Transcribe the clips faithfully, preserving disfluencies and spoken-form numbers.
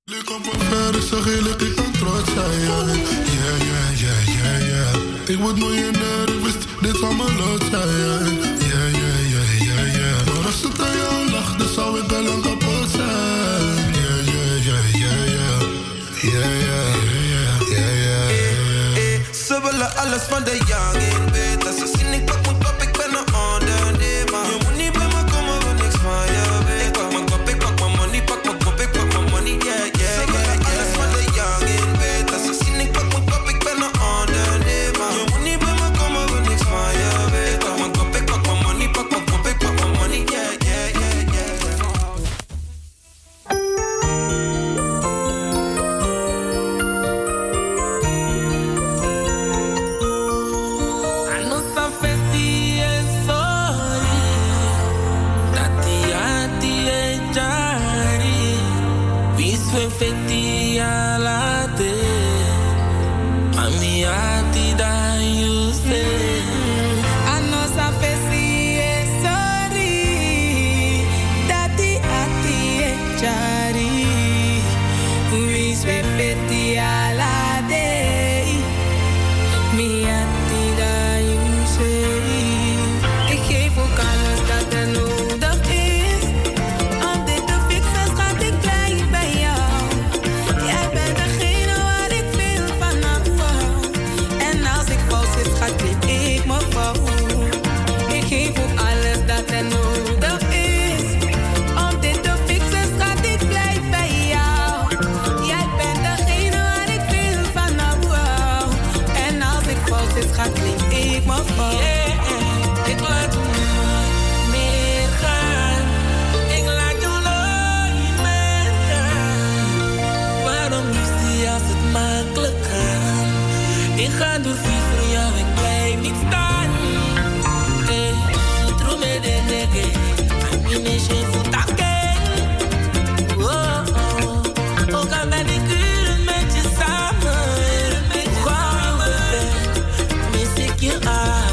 Ik kom van ver, ik zeg eerlijk, ik kan trots zijn. Ja, ja, ja, ja, ja. Ik word miljonair, ik wist, dit zal mijn lot zijn. Ja, ja, ja, ja, ja. Maar als het aan jou lag, dan zou ik al lang kapot zijn. Ja, ja, ja, ja, ja. Ja, ja, ja, ja, ja. Ze willen alles van de young in bed. Als ze zien ik pak mijn kop, ik ben een ondernemer. Je moet niet bij me komen, want niks van je weet. Ik pak mijn kop, ik pak mijn money, pak mijn kop, ik pak mijn money, yeah, yeah. Ze willen alles van de young in bed. Als ze zien ik pak mijn kop, ik ben een ondernemer. Je moet niet bij me komen, want niks van je weet. Ik pak mijn kop, ik pak mijn money, pak mijn kop, ik pak mijn money, yeah, yeah, yeah, yeah. Fifty ala te, ami ati da you say. Ano sa fesi e sorry, dati ati e chari. We swe fifty ala te, mi ati da you say. Ik geef ook alles dat er nodig is. Om dit te fixen schat ik blij bij jou. Jij bent degene waar ik veel van hou. En als ik fout zit, schat, knip ik me fout. Ik geef ook alles dat er nodig is. Om dit te fixen, schat, ik blijf bij jou. Jij bent degene waar ik veel van hou. En als ik fout zit, schat, knip ik me fout. Yeah, ik laat je nooit meer gaan. Ik laat je nooit meer gaan. Waarom is die als het makkelijk gaat? Ik ga door vies voor jou, ik blijf niet staan. Hey, je troe me de nege, ik neem je voet takken. Oh, oh, ook al ben ik uren met je samen. Hoe hou je me weg, mis ik je aan.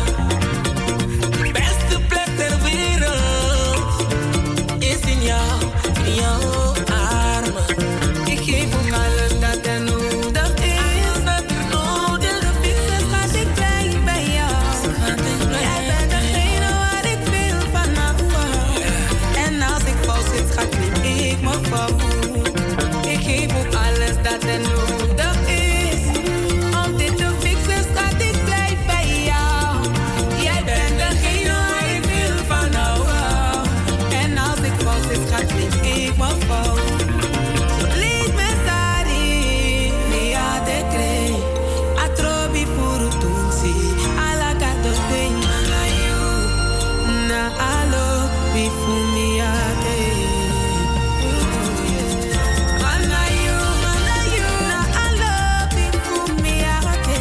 De beste plek ter wereld is in jou, in jouw armen. Ik geef ook alles dat er nodig is. Alles dat er nodig De fixen, schat, ik blijf bij jou. Jij bent degene waar ik veel van hou. En als ik fout zit, schat, knip ik me fout. Ik geef ook alles dat er nodig is. Om dit te fixen, schat, ik blijf bij jou. Jij bent degene waar ik veel van hou. En als ik fout zit, schat, knip ik me fout. Lees me sari, mi a de cree. A trobi furu tunsi, ala gato ding na you. Na alo, bi fumi a de. Na you, na you, na alo, bi fumi a de.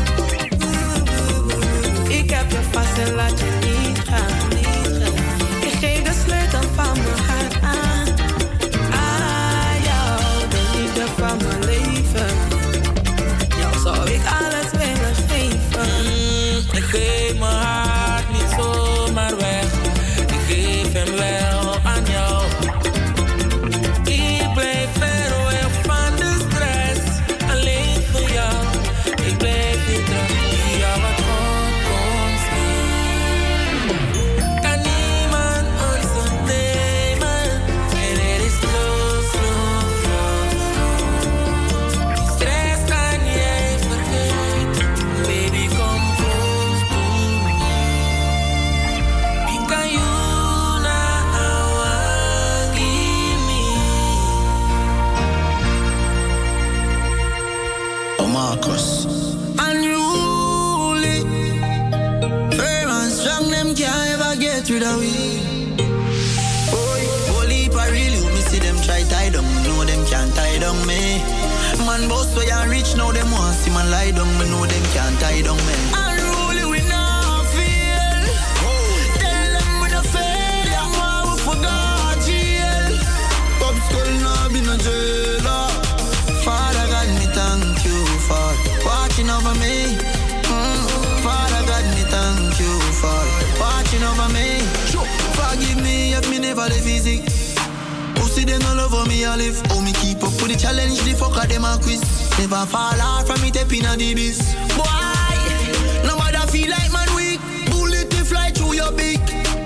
Ik heb je vast en laat je niet gaan. Ik geef de sleutel van mijn hart aan. Ah, jou, de liefde van mijn leven. Jou zou ik alles willen geven. Mm, ik geef mijn hart niet zomaar weg. Ik geef hem wel aan jou. Ik blijf ver weg van de stress. Alleen voor jou. Ik blijf hier terug. Ja, wat God komt zien. Kan niemand ons ontnemen. En er is slow, slow, slow, slow. Die stress kan jij vergeten. Baby, kom close to me. Pinka you na awangi me. Oh, Marcus. Unruly. Firm and strong, them can't ever get rid of we. Boy, holy I really me see them try tie down. Me know them can't tie down me. Man boss way and rich now them want see man lie down. Me know them can't tie down me. Unruly we not feel. Tell them we no fail. Them want we forgot jail. Pop skull now be no jailer. Father God me thank you for watching over me. Mm. Father God me thank you for watching over me. Forgive me if me never the physique. Who see them all over me I live. Oh, me keep up with the challenge, the fucker them a quiz. Never fall out from me tapping on the biz. Boy, no matter feel like man weak. Bullet to fly through your beak.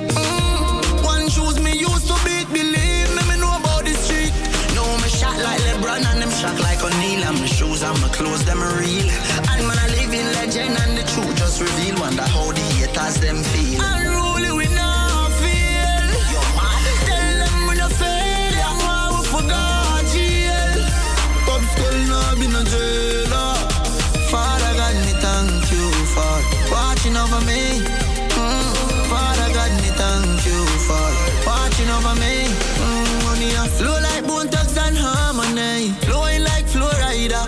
Mm. One shoes me used to beat. Believe me, me know about the street. No, me shot like LeBron and them shot like O'Neal. And my shoes and my clothes, them real. And man, I live in legend and the truth just reveal. Wonder how the haters them feel. Unruly we now feel. Yo, man, tell them we no fail. Yeah, man, we forgot jail. Pop skull now be no jailer. Father God, me thank you for watching over me. Mm. Father God, me thank you for watching over me. Mm. Money a flow like bone thugs and harmony. Flowing like Florida.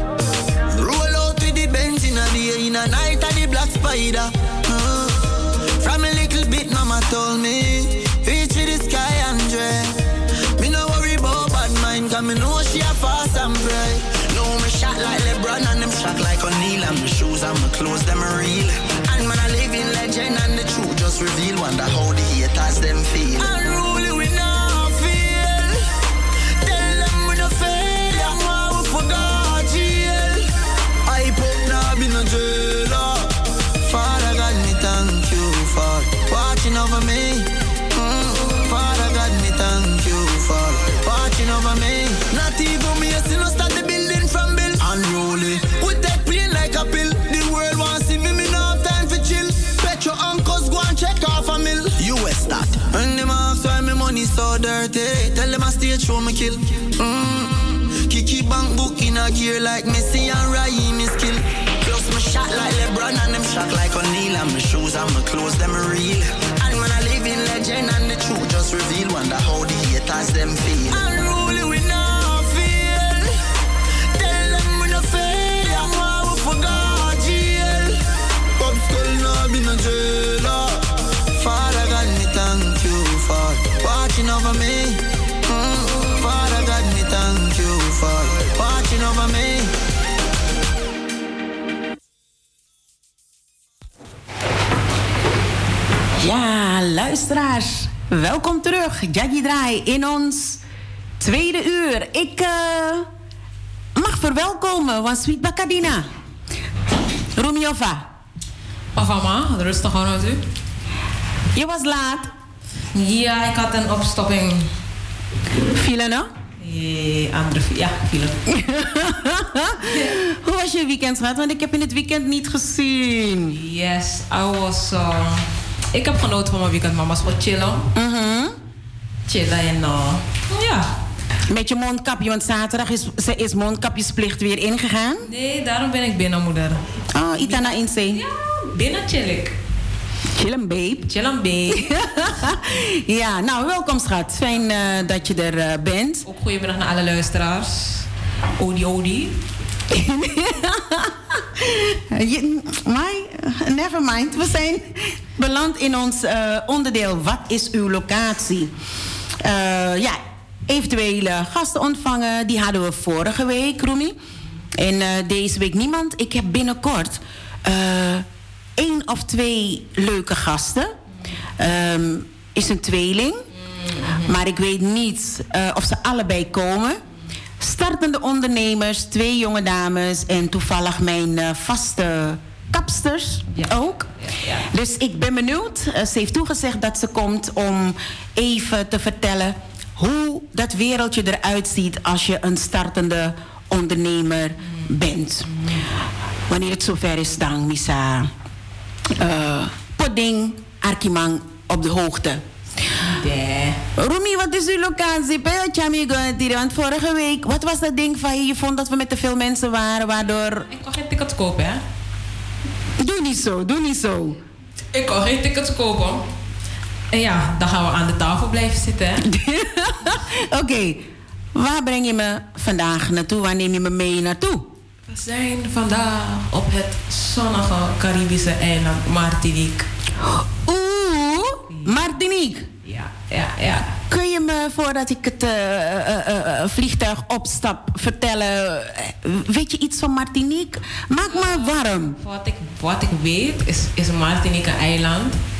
Roll out with the Benz in a day, in a night of the black spider. Uh, from a little bit, mama told me, reach for the sky and dread. Me no worry about bad mind, cause me know she a fast and pray. No, me shot like LeBron and them shot like O'Neal. And my shoes and my clothes, them real. And man, I live in legend and the truth just reveal. Wonder how the haters them feel. Unruly we now feel. Tell them we no fail. Yeah, man, we forgot jail. I pop now be no jailer. Father God, me thank you for watching over me. Mm. Father God, me thank you for watching over me. Not even me, I see no start the building from Bill. Unruly, we take plane like a pill. The world wants see me, me no have time for chill. Petro uncles go and check off a mill. U S that. And them ask why my money so dirty. Tell them I stay show me kill. Mm. Kiki bank book in a gear like Messi and Raheem is skill. Plus my shot like LeBron and them shot like O'Neal. And my shoes and my clothes them real. And man I live in legend and the truth just reveal. Wonder how the haters them feel. Unruly we now feel. Tell them we no fail. Yeah, man, we forgot jail. Pop skull now be no jailer. Father God, me thank you for watching over me. Mm. Father God, me thank you for watching over me. Ja, luisteraars, welkom terug. Jaggy Draai in ons tweede uur. Ik uh, mag verwelkomen van Sweet Bacadina. Rumiova. Papa, rustig aan met u. Je was laat. Ja, ik had een opstopping. File, no? Ja, andere, ja, file. Hoe was je weekend, schat? Want ik heb in het weekend niet gezien. Yes, I was... Uh, ik heb genoten van mijn weekend, mama's voor chillen. Mm-hmm. Chillen en uh, ja. Met je mondkapje, want zaterdag is, ze is mondkapjesplicht weer ingegaan. Nee, daarom ben ik binnen, moeder. Oh, Itana in zee. Ja, binnen chill ik. Chillen, babe. Chillen, babe. Ja, nou, welkom, schat. Fijn uh, dat je er uh, bent. Ook goedemiddag naar alle luisteraars. Odi, odi. My, never mind. We zijn beland in ons uh, onderdeel. Wat is uw locatie? Uh, ja, eventuele gasten ontvangen. Die hadden we vorige week, Roemie. En uh, deze week niemand. Ik heb binnenkort uh, één of twee leuke gasten. Um, is een tweeling. Maar ik weet niet uh, of ze allebei komen. Startende ondernemers, twee jonge dames en toevallig mijn uh, vaste kapsters ja. ook. Ja, ja. Dus ik ben benieuwd. Uh, ze heeft toegezegd dat ze komt om even te vertellen hoe dat wereldje eruit ziet als je een startende ondernemer mm. bent. Mm. Wanneer het zover is, dan misa uh, Podding, Arkimang op de hoogte. Yeah. Roemie, wat is uw locatie? Want vorige week, wat was dat ding van je? Je vond dat we met te veel mensen waren, waardoor... Ik kon geen tickets kopen, hè? Doe niet zo, doe niet zo. Ik kon geen tickets kopen. En ja, dan gaan we aan de tafel blijven zitten, hè? Oké, okay. Waar breng je me vandaag naartoe? Waar neem je me mee naartoe? We zijn vandaag op het zonnige Caribische eiland Martinique. Oeh, Martinique. Ja, ja, ja. Kun je me, voordat ik het uh, uh, uh, vliegtuig opstap, vertellen... Uh, weet je iets van Martinique? Maak maar warm. Wat ik, wat ik weet, is, is Martinique een eiland.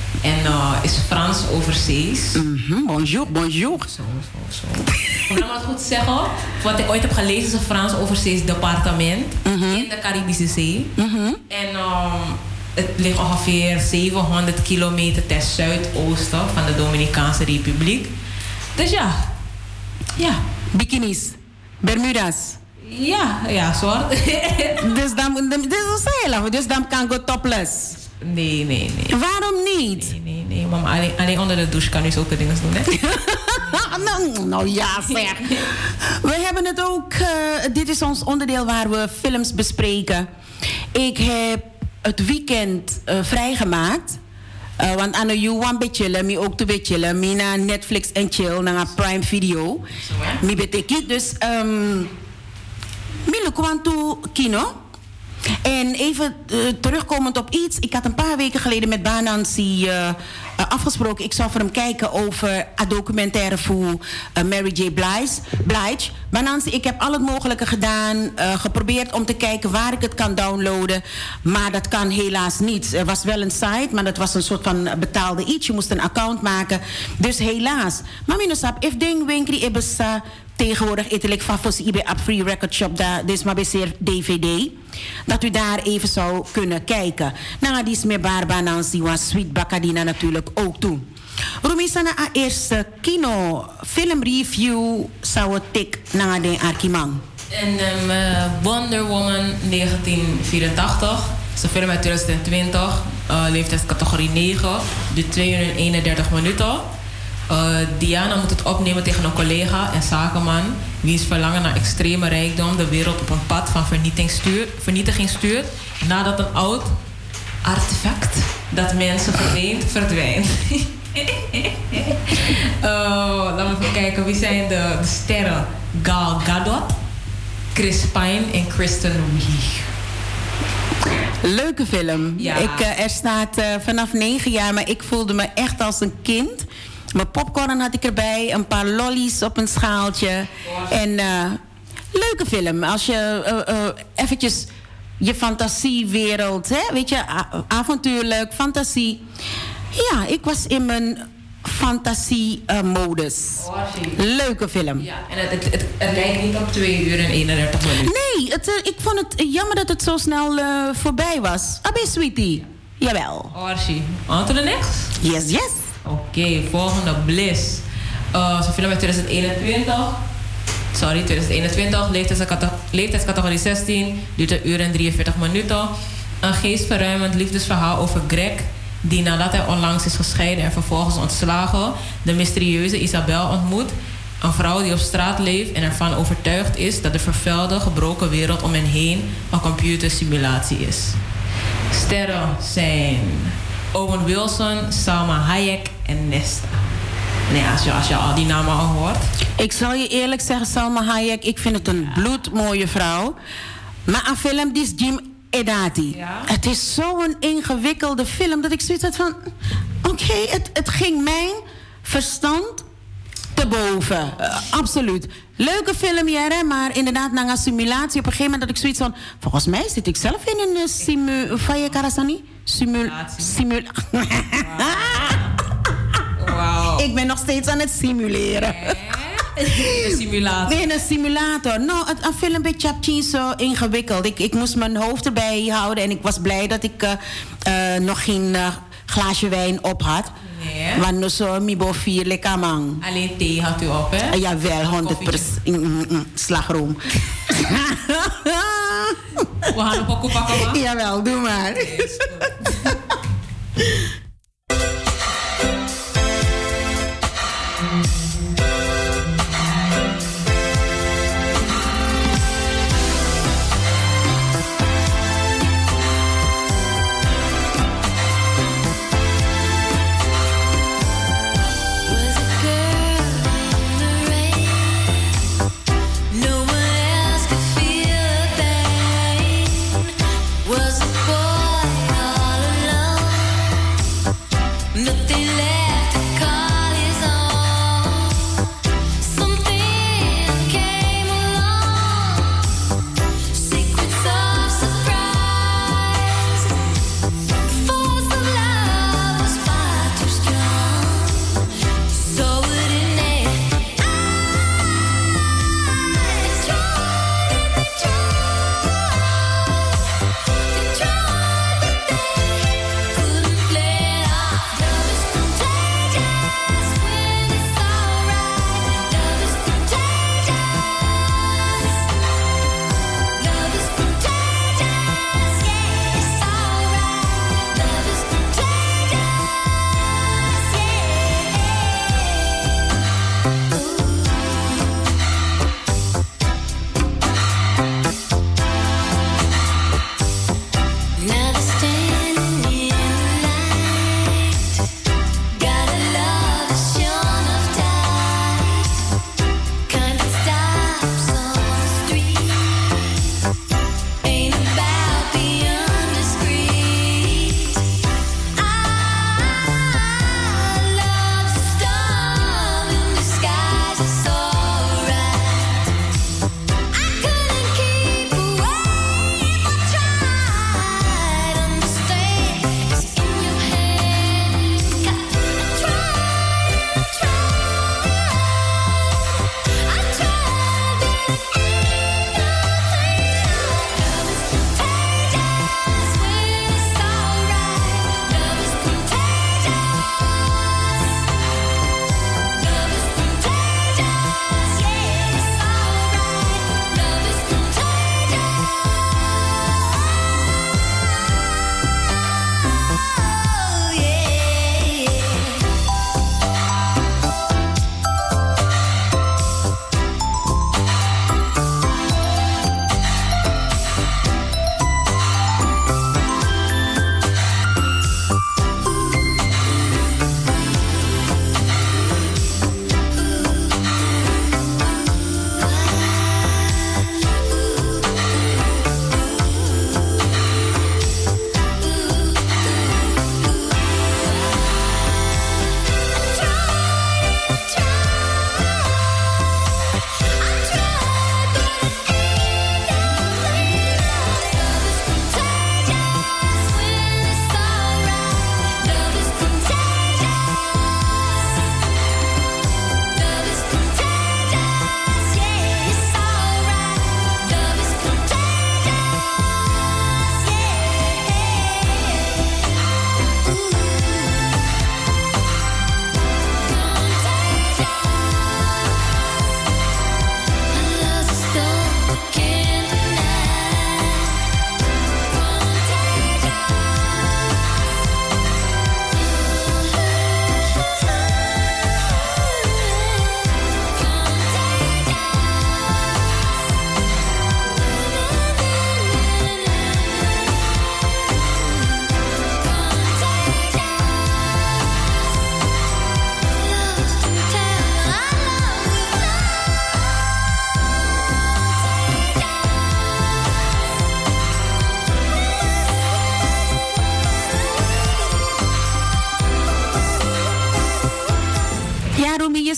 En uh, is Frans overzees. Mm-hmm. Bonjour, bonjour. Zo, zo, zo. Om nou maar het goed te zeggen, wat ik ooit heb gelezen is een Frans overzees departement mm-hmm. in de Caribische Zee. Mm-hmm. En um, het ligt ongeveer zevenhonderd kilometer ten zuidoosten van de Dominicaanse Republiek. Dus ja, ja. Bikinis, Bermuda's. Ja, ja, soort. dus dan, dus, dus, dus dan kan go topless. Nee, nee, nee. Waarom niet? Nee, nee, nee. Mama, alleen, alleen onder de douche kan u zulke dingen doen, hè? nou, nou ja, zeg. We hebben het ook... Uh, dit is ons onderdeel waar we films bespreken. Ik heb het weekend uh, vrijgemaakt. Uh, want aan de one beetje chillen, mi ook te beetje chillen. Mi na Netflix en chill, naar Prime Video. Mi betekent dus... Um, mi lukwant to kino. En even uh, terugkomend op iets. Ik had een paar weken geleden met Banansi uh, uh, afgesproken. Ik zou voor hem kijken over een documentaire voor uh, Mary J. Blige. Blige. Banansi, ik heb al het mogelijke gedaan. Uh, geprobeerd om te kijken waar ik het kan downloaden. Maar dat kan helaas niet. Er was wel een site, maar dat was een soort van betaalde iets. Je moest een account maken. Dus helaas. Maar minusap, if ding winkri ebesa... Tegenwoordig eetelijk van Fossi Ibe op Free Record Shop, daar is maar bezeer D V D. Dat u daar even zou kunnen kijken. Nou, die is meer barba Nancy was Sweet Bacadina natuurlijk ook toe. Rumisana a eerste kino film review zou het tik naar de Arkimang. En um, uh, Wonder Woman negentien vierentachtig. Dat is een film uit twintig twintig. Uh, leeftijdscategorie negen. Duurt twee uur en eenendertig minuten. Uh, Diana moet het opnemen tegen een collega en zakenman... wiens verlangen naar extreme rijkdom de wereld op een pad van vernietiging stuurt, vernietiging stuurt... nadat een oud artefact dat mensen verleent verdwijnt. uh, laten we even kijken, wie zijn de, de sterren? Gal Gadot, Chris Pine en Kristen Wiig. Leuke film. Ja. Ik, uh, er staat uh, vanaf negen jaar, maar ik voelde me echt als een kind... Mijn popcorn had ik erbij, een paar lollies op een schaaltje. En uh, leuke film. Als je uh, uh, eventjes je fantasiewereld, hè, weet je, avontuurlijk, fantasie. Ja, ik was in mijn fantasie-modus. Uh, leuke film. Ja, en het, het, het, het lijkt niet op twee uur en eenendertig minuten. Nee, het, uh, ik vond het jammer dat het zo snel uh, voorbij was. Abbe, sweetie. Jawel. Orsi. On to the next? Yes, yes. Oké, okay, volgende Bliss. Uh, Zo'n film uit twintig eenentwintig. Sorry, twintig eenentwintig. Leeftijdscategorie zestien. Duurt een uur en drieënveertig minuten. Een geestverruimend liefdesverhaal over Greg... die nadat hij onlangs is gescheiden en vervolgens ontslagen... de mysterieuze Isabel ontmoet. Een vrouw die op straat leeft en ervan overtuigd is... dat de vervuilde, gebroken wereld om hen heen... een computersimulatie is. Sterren zijn... Owen Wilson, Salma Hayek en Nesta. Nee, als je, als je al die namen al hoort. Ik zal je eerlijk zeggen, Salma Hayek, ik vind het een ja. bloedmooie vrouw. Maar een film die is Jim Edati. Ja? Het is zo'n ingewikkelde film dat ik zoiets had van... Oké, okay, het, het ging mijn verstand te boven. Uh, absoluut. Leuke film, Jere, maar inderdaad, na een simulatie... op een gegeven moment dat ik zoiets van... Volgens mij zit ik zelf in een simu... Faye Karasani? Simul... Simul... Wow. Ik ben nog steeds aan het simuleren. Een simulator. Nee, een simulator. Nou, het, een film bij Chapchin zo ingewikkeld. Ik, ik moest mijn hoofd erbij houden en ik was blij dat ik uh, uh, nog geen uh, glaasje wijn op had. Nee. Want zo mibo vier lekker man. Alleen thee had u op, hè? Uh, jawel, honderd procent mm, mm, mm, slagroom. We gaan een pokoe pakken, man. Jawel, doe maar. Yes, Was a boy all alone.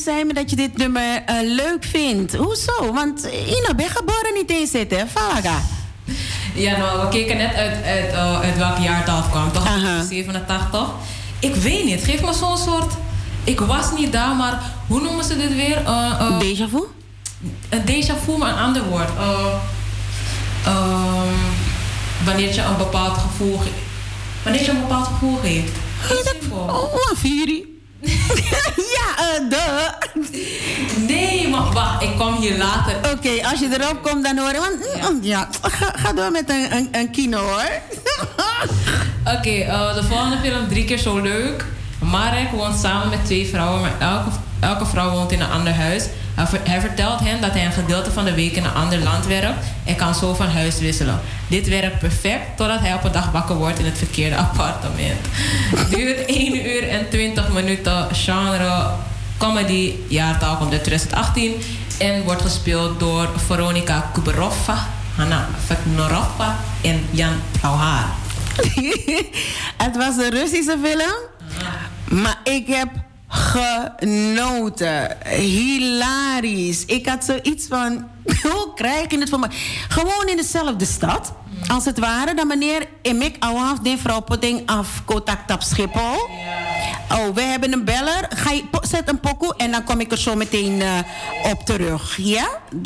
zei me dat je dit nummer uh, leuk vindt. Hoezo? Want Ina ben geboren niet eens zitten, Falaga. Ja, nou, we keken net uit, uit, uh, uit welk jaartal het kwam. Toch? Aha. zevenentachtig. Ik weet niet. Geef me zo'n soort... Ik was niet daar, maar hoe noemen ze dit weer? Uh, uh, Déjà vu? Een déjà vu, maar een ander woord. Uh, um, wanneer je een bepaald gevoel... Ge- wanneer je een bepaald gevoel geeft. Oh, wat Fury. Ja, uh, de. Nee, maar wacht, ik kom hier later. Oké, okay, als je erop komt, dan horen. Want ja, ja ga, ga door met een, een, een kino hoor. Oké, okay, uh, de volgende film, Drie keer zo leuk. Marek woont samen met twee vrouwen, maar elke, elke vrouw woont in een ander huis. Hij, ver, hij vertelt hen dat hij een gedeelte van de week in een ander land werkt en kan zo van huis wisselen. Dit werkt perfect totdat hij op een dag wakker wordt in het verkeerde appartement. Duurt één uur en twintig minuten, genre comedy, jaartal komt uit twintig achttien en wordt gespeeld door Veronika Kuberova, Hanna Feknorova en Jan Plauhaar. Het was een Russische film, maar ik heb genoten. Hilarisch. Ik had zoiets van, hoe krijg je het voor me? Gewoon in dezelfde stad, als het ware. Dan meneer Emik Awaf, de vrouw Potting af Kotak Tap Schiphol. Oh, we hebben een beller. Ga je, zet een pokoe en dan kom ik er zo meteen uh, op terug. Ja?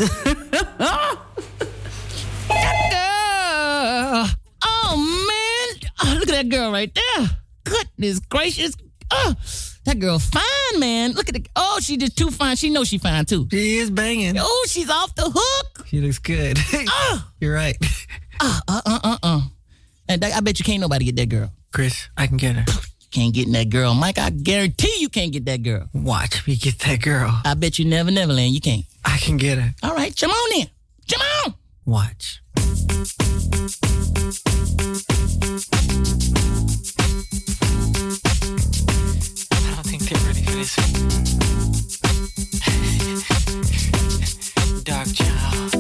Oh, man. Oh, look at that girl right there. Goodness gracious. Oh, that girl fine, man. Look at the... Oh, she just too fine. She knows she fine, too. She is banging. Oh, she's off the hook. She looks good. Oh. You're right. Uh, uh, uh, uh, uh. And I bet you can't nobody get that girl. Chris, I can get her. Can't get that girl. Mike, I guarantee you can't get that girl. Watch me get that girl. I bet you never, never land. You can't. I can get her. All right, come on in. Come on. Watch. I don't think they're ready for this. Dark child.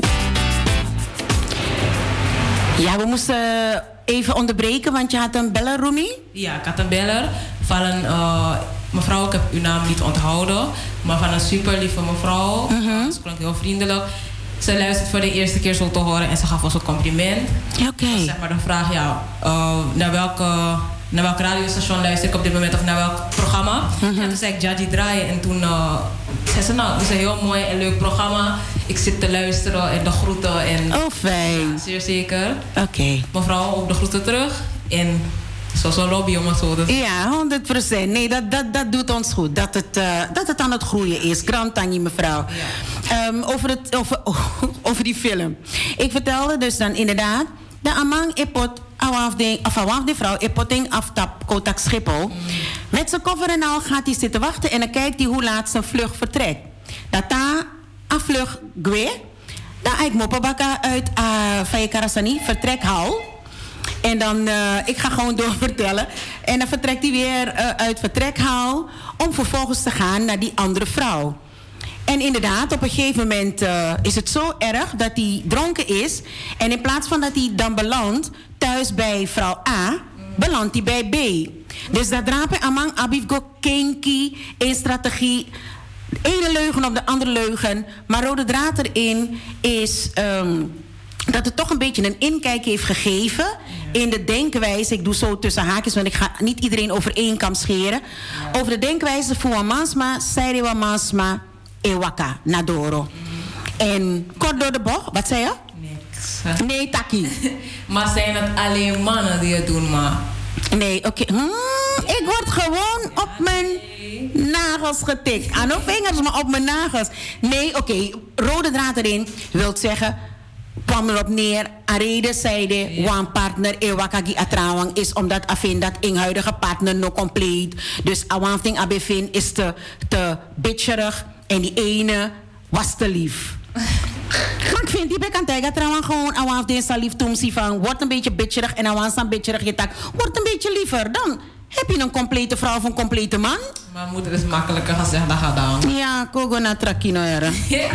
Ja, we moesten even onderbreken, want je had een beller, Rumi. Ja, ik had een beller van een... Uh, mevrouw, ik heb uw naam niet onthouden, maar van een super lieve mevrouw. Uh-huh. Ze klonk heel vriendelijk. Ze luistert voor de eerste keer zo te horen en ze gaf ons een compliment. Oké. Okay. Zeg maar de vraag, ja, uh, naar welke... naar welk radiostation luister ik op dit moment of naar welk programma. Uh-huh. En toen zei ik Jaji draaien en toen uh, zei ze, nou, het is een heel mooi en leuk programma. Ik zit te luisteren en de groeten. En, oh, fijn. Ja, zeer zeker. Oké. Okay. Mevrouw, ook de groeten terug. En zo zo'n lobby om het zo te... Ja, honderd procent. Nee, dat, dat, dat doet ons goed. Dat het, uh, dat het aan het groeien is. Grantanje, mevrouw. Ja. Um, over, het, over, over die film. Ik vertelde dus dan inderdaad... de amang epot... of awaf de vrouw epotting aftap Kotak Schiphol. Mm. Met zijn koffer en al gaat hij zitten wachten en dan kijkt hij hoe laat zijn vlucht vertrekt. Dat daar een vlucht gwe, dan ik mopabaka uit uh, Faye Karasani vertrekhal. En dan, uh, ik ga gewoon doorvertellen. En dan vertrekt hij weer uh, uit vertrekhal om vervolgens te gaan naar die andere vrouw. En inderdaad, op een gegeven moment uh, is het zo erg dat hij dronken is. En in plaats van dat hij dan belandt thuis bij vrouw A, belandt hij bij B. Dus dat drapen amang abif go kenki, één strategie, de ene leugen op de andere leugen. Maar rode draad erin is um, dat het toch een beetje een inkijk heeft gegeven in de denkwijze. Ik doe zo tussen haakjes, want ik ga niet iedereen over één kam scheren. Over de denkwijze van Mansma, Sairewa Mansma, Ewaka, Nadoro. En kort door de bocht, wat zei je? Niks. Nee, Taki. Maar zijn het alleen mannen die het doen, maar? Nee, oké. Okay. Hmm, ik word gewoon op mijn nagels getikt. Aan de vingers, maar op mijn nagels. Nee, oké. Okay. Rode draad erin wil zeggen... kwam erop neer, aan reden zeide, ja. One partner, ewakagi atrawang, is omdat afin dat een huidige partner nog compleet. Dus one thing abefin is te, te bitcherig en die ene was te lief. Maar ik vind die bekantijga trouwens gewoon awaf deze lief toemsie van, wordt een beetje bitcherig en awaf dan bitcherig je tak, wordt een beetje liever. Dan heb je een complete vrouw of een complete man. Mijn moeder is makkelijker gezegd dan gedaan. Ja, kogo na trakino era.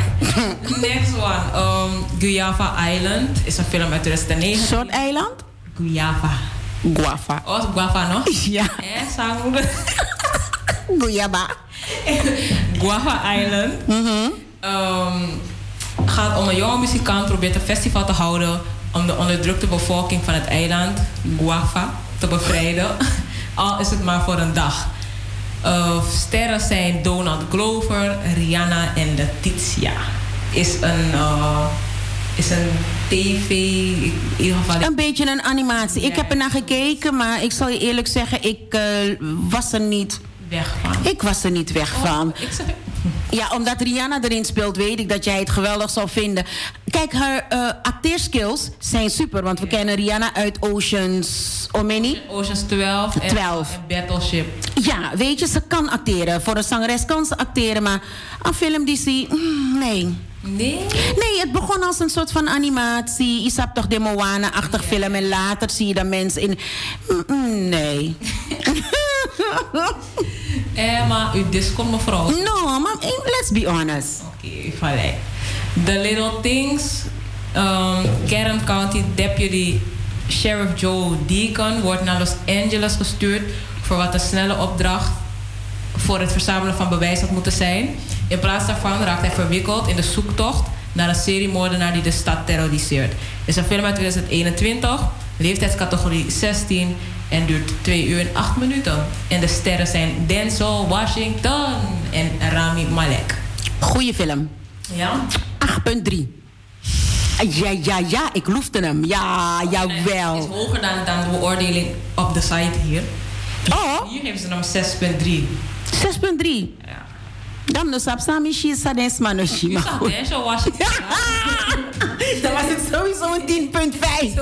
Next one. Um, Guyava Island is een film uit tweeduizend negen. Soort eiland? Guyava. Guava. Oh, Guava, no? Ja. Eh, zangmoeder. Guyaba. Guava Island. Um, gaat om een jonge muzikant probeert een festival te houden om de onderdrukte bevolking van het eiland Guava te bevrijden. Al is het maar voor een dag. Uh, sterren zijn Donald Glover, Rihanna en Letitia. Is een, uh, is een tv, in ieder geval... Een beetje een animatie. Ik Ja. heb er naar gekeken, maar ik zal je eerlijk zeggen, ik uh, was er niet... Weg van. Ik was er niet weg van. Oh, ik zeg... Ja, omdat Rihanna erin speelt, weet ik dat jij het geweldig zal vinden. Kijk, haar uh, acteerskills zijn super. Want we Ja. kennen Rihanna uit Oceans... Omeni? Oceans twaalf en, twaalf. en Battleship. Ja, weet je, ze kan acteren. Voor een zangeres kan ze acteren, maar een film die ze... mm, nee. Nee? Nee, het begon als een soort van animatie. Je zag toch de Moana-achtig film. En later zie je dan mensen in... Mm, mm, nee. Eh, maar u discon mevrouw. Oké, No, maar let's be honest. okay, The Little Things. Um, Kern County Deputy Sheriff Joe Deacon wordt naar Los Angeles gestuurd voor wat een snelle opdracht voor het verzamelen van bewijs had moeten zijn. In plaats daarvan raakt hij verwikkeld in de zoektocht naar een seriemoordenaar die de stad terroriseert. Het is een film uit twintig eenentwintig, leeftijdscategorie zestien en duurt twee uur en acht minuten. En de sterren zijn Denzel Washington en Rami Malek. Goeie film. Ja? acht komma drie. Ja, ja, ja, ik loefde hem. Ja, Het jawel. is hoger dan, dan de beoordeling op de site hier. Oh, Hier geven ze hem zes komma drie. zes komma drie. Ja. Dan de sapsami shi sadens U manoshi. zag Denzel Washington. Dan was het sowieso een tien komma vijf.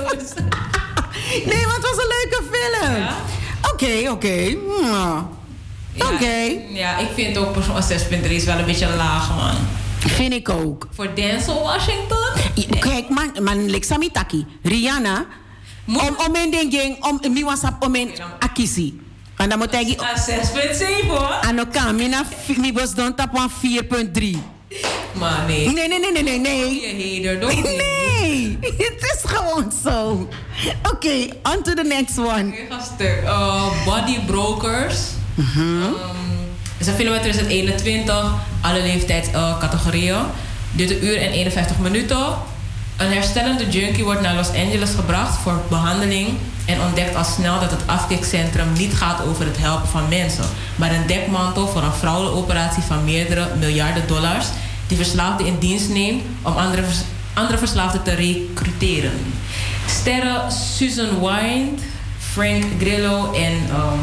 Nee, maar het was een leuke film. Ja? Oké, oké. Nou, Ja, Oké. Ja, ik vind ook persoonlijk zes komma drie is wel een beetje laag, man. Vind ik ook. Voor Denzel Washington? I- Kijk, man, man, like Samitaki. Rihanna. Moet- Om, om mijn ding, om mi wasap, om mijn akisi. En dan moet ik... Ah, zes komma zeven hoor. Ano kan, mi na, mi was dan tap aan vier komma drie. Maar nee. Nee, nee, nee, nee, nee, nee. Je hater, don't be. Nee, het is gewoon zo. Oké, okay, on to the next one. Ik ga stuk. Uh, Body Brokers. Um, is een film uit twintig eenentwintig. Alle leeftijdscategorieën. Duurt een uur en eenenvijftig minuten. Een herstellende junkie wordt naar Los Angeles gebracht voor behandeling en ontdekt al snel dat het afkikcentrum niet gaat over het helpen van mensen, maar een dekmantel voor een fraudeoperatie van meerdere miljarden dollars die verslaafden in dienst neemt om andere, vers- andere verslaafden te recruteren. Sterren Susan Wind, Frank Grillo en um,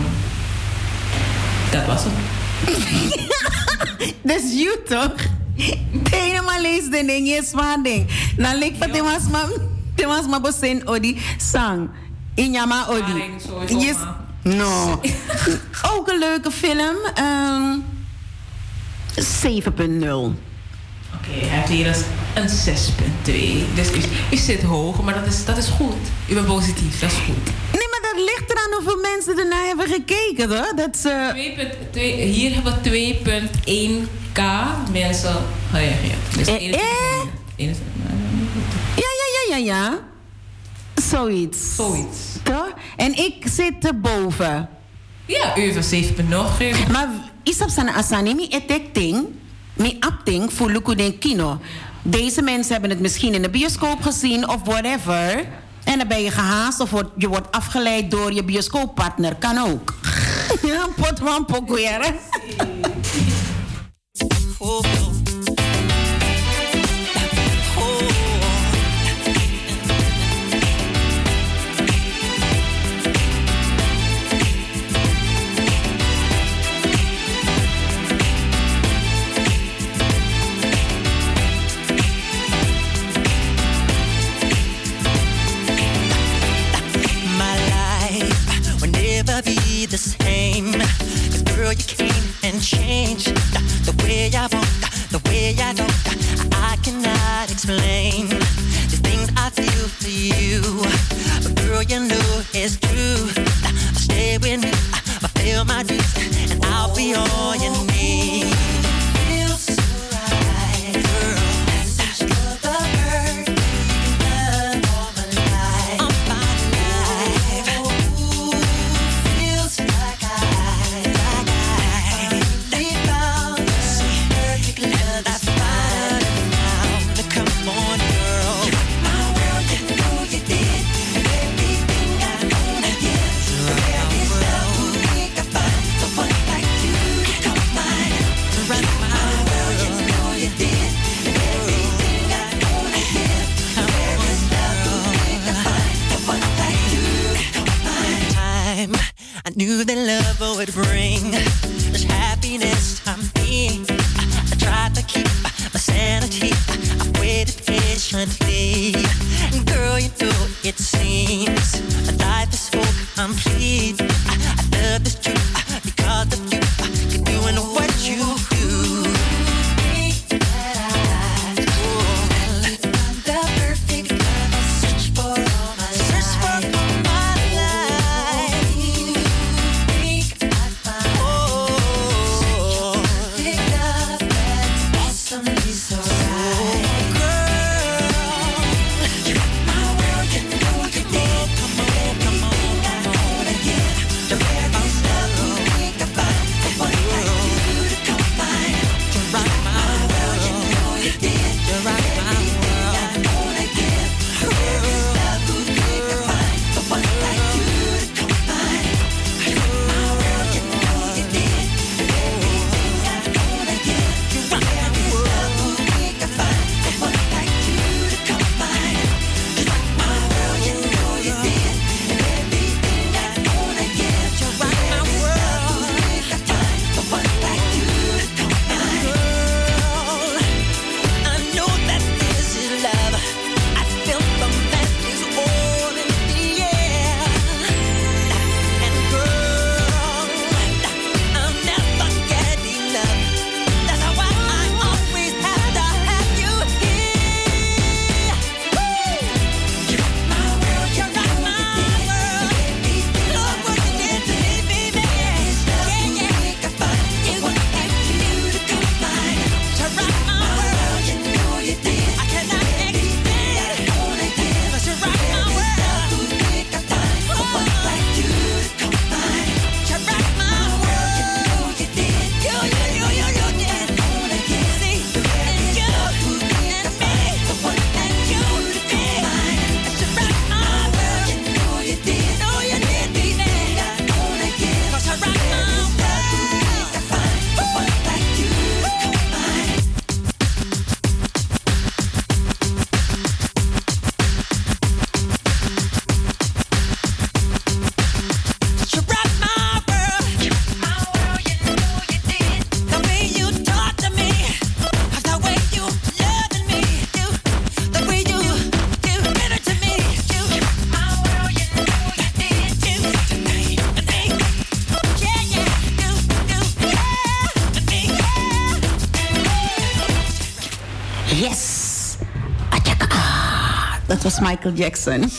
dat was het. Dat is you toch? Tene maar lees de ding, yes man ding. Dan lik van temas ma, temas ma bosen odi sang. Inyama odi. Haring, sowieso, Yes. maar. No. Ook een leuke film. Um, zeven komma nul. Oké, hij heeft hier een, een zes komma twee. Dus u, u zit hoog, maar dat is, dat is goed. U bent positief, dat is goed. Nee, maar dat ligt eraan hoeveel mensen ernaar hebben gekeken, hoor. Dat ze... twee komma twee hier hebben we twee komma één k mensen gereageerd. Dus Eh, eenentwintig eh? eenentwintig Ja, ja, ja, ja, ja. Zoiets. Zoiets. Toch? En ik zit erboven. Ja, u heeft een zeven komma nul gegeven. Maar isap sana asani mi etek ting, mi apting voor luku den kino. Deze mensen hebben het misschien in de bioscoop gezien of whatever. En dan ben je gehaast of wordt, je wordt afgeleid door je bioscooppartner. Kan ook. Ja, pot van pokuere. Oh, the same. Cause girl, you came and changed the, the way I want, the way I don't. I cannot explain the things I feel for you. But girl, you know it's true. Stay with me, fulfill my dreams, and I'll be all you need. Feels so right, girl. That's the bird. knew that love would bring this happiness I'm in. I, I tried to keep my sanity. I waited patiently. Girl, you know it seems life is so complete. I, I love this truth because of you. You're doing what you do. Dat was Michael Jackson.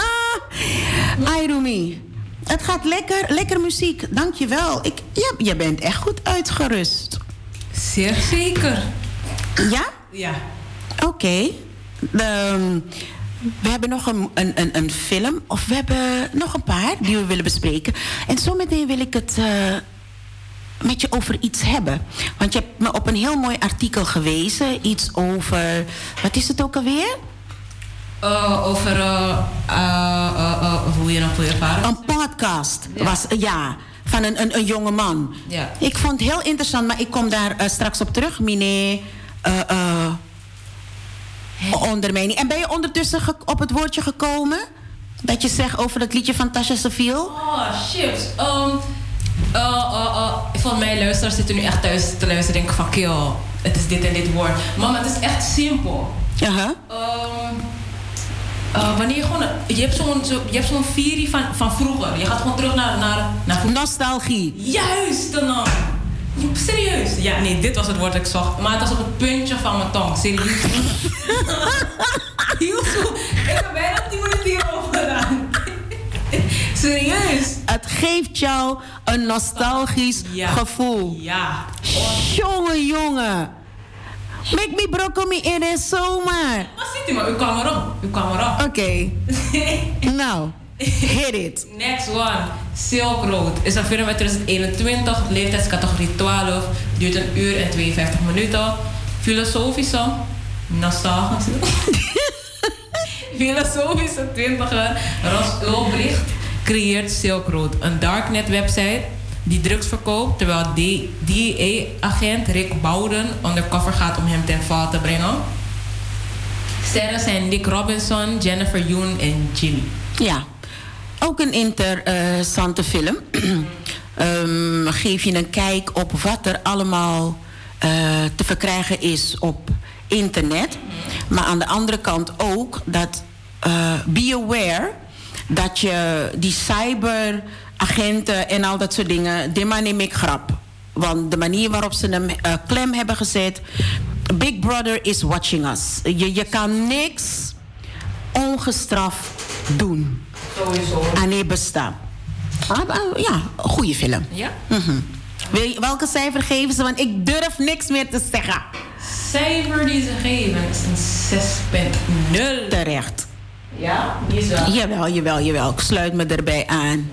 Airumi. Het gaat lekker. Lekker muziek. Dankjewel. Ik, ja, je bent echt goed uitgerust. Zeer zeker. Ja? Ja. Oké. Okay. We hebben nog een, een, een, een film. Of we hebben nog een paar die we willen bespreken. En zometeen wil ik het uh, met je over iets hebben. Want je hebt me op een heel mooi artikel gewezen. Iets over... Wat is het ook alweer? Uh, over uh, uh, uh, uh, hoe je nog wil ervaren. Een podcast ja. was, ja, van een, een, een jonge man. Ja. Ik vond het heel interessant, maar ik kom daar uh, straks op terug, meneer uh, uh, Ondermijning. En ben je ondertussen ge- op het woordje gekomen? Dat je zegt over dat liedje van Tasha Seville? Oh, shit. Um, uh, uh, uh, volgens mij luisteraars zitten nu echt thuis te luisteren en denken van, kill, het is dit en dit woord. Mama, het is echt simpel. Uh-huh. Um, Uh, wanneer je gewoon... Je hebt zo'n zo, je hebt zo'n virie van, van vroeger. Je gaat gewoon terug naar... naar, naar nostalgie. Juist, dan. Serieus. Ja, nee, dit was het woord dat ik zocht. Maar het was op het puntje van mijn tong. Serieus. Heel zo. Ik heb bijna tien minuten hierover gedaan. Serieus. Het geeft jou een nostalgisch ja. gevoel. Ja. Jongen, jongen. Make me broken me in het zomaar. Wat zit u maar? U kwam erop. U kwam erop. Oké. Okay. Nou, hit it. Next one. Silk Road is een film uit twintig eenentwintig. Leeftijdscategorie twaalf. Duurt een uur en tweeënvijftig minuten. Filosofische. Nostalgische. Filosofische twintiger. Ros Ulbricht creëert Silk Road. Een darknet website die drugs verkoopt, terwijl D E A-agent Rick Bowden undercover gaat om hem ten val te brengen. Sterren zijn Nick Robinson, Jennifer Yoon en Jimmy. Ja. Ook een interessante film. um, geef je een kijk op wat er allemaal uh, te verkrijgen is op internet. Maar aan de andere kant ook dat uh, be aware dat je die cyberagenten en al dat soort dingen, die maar neem ik grap. Want de manier waarop ze hem uh, klem hebben gezet, Big Brother is watching us. Je, je kan niks ongestraft doen. Sowieso. Aan je bestaan. Ah, ah, ja, een goede film. Ja. Mm-hmm. Wil je, welke cijfer geven ze? Want ik durf niks meer te zeggen. Cijfer die ze geven is een zes punt nul. Terecht. Ja, die is wel. Jawel, jawel, jawel. Ik sluit me erbij aan.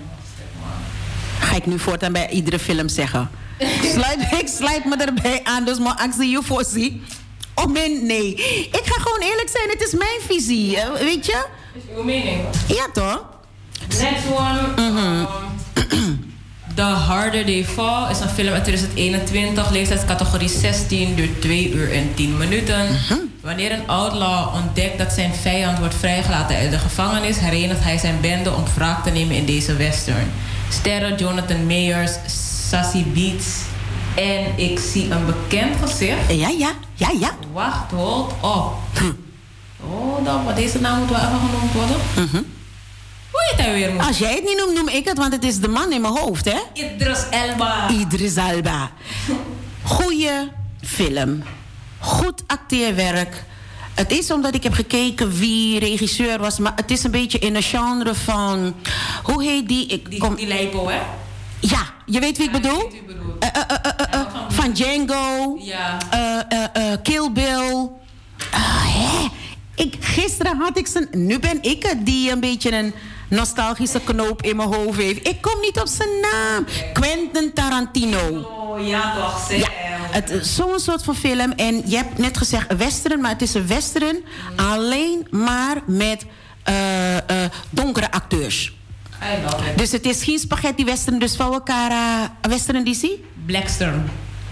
Ga ik nu voortaan bij iedere film zeggen. Ik sluit, ik sluit me erbij aan, dus maar actie je voorzie. Oh nee, nee. Ik ga gewoon eerlijk zijn, het is mijn visie. Weet je? Is uw mening? Ja, toch? Next one. Mm-hmm. um, The Harder They Fall is een film uit twintig eenentwintig. Leeftijdscategorie zestien, duurt twee uur en tien minuten. Mm-hmm. Wanneer een outlaw ontdekt dat zijn vijand wordt vrijgelaten uit de gevangenis, herenigt hij zijn bende om wraak te nemen in deze western. Sterren Jonathan Mayers, Sassy Beats. En ik zie een bekend gezicht. Ja, ja, ja, ja. Wacht, hold op. Hm. Oh, dan, maar deze naam moet wel even genoemd worden. Mm-hmm. Hoe heet hij weer? Moet? Als jij het niet noemt, noem ik het, want het is de man in mijn hoofd, hè? Idris Elba. Idris Elba. Goeie film. Goed acteerwerk. Het is omdat ik heb gekeken wie regisseur was, maar het is een beetje in een genre van... Hoe heet die? Ik Die, kom... die Leipo, hè? Ja, je weet wie ik Ja, bedoel? ik weet wie u bedoelt. Uh, uh, uh, uh, uh, van Django. Ja. Uh, uh, uh, Kill Bill. Uh, hè? Ik, gisteren had ik zijn... Nu ben ik het die een beetje een nostalgische knoop in mijn hoofd heeft. Ik kom niet op zijn naam. Quentin Tarantino. Oh, ja toch, zeg. Ja, het is zo'n soort van film. En je hebt net gezegd een western, maar het is een western mm. alleen maar met uh, uh, donkere acteurs. I love it. Dus het is geen spaghetti western, dus van elkaar uh, western D C? Blackstone.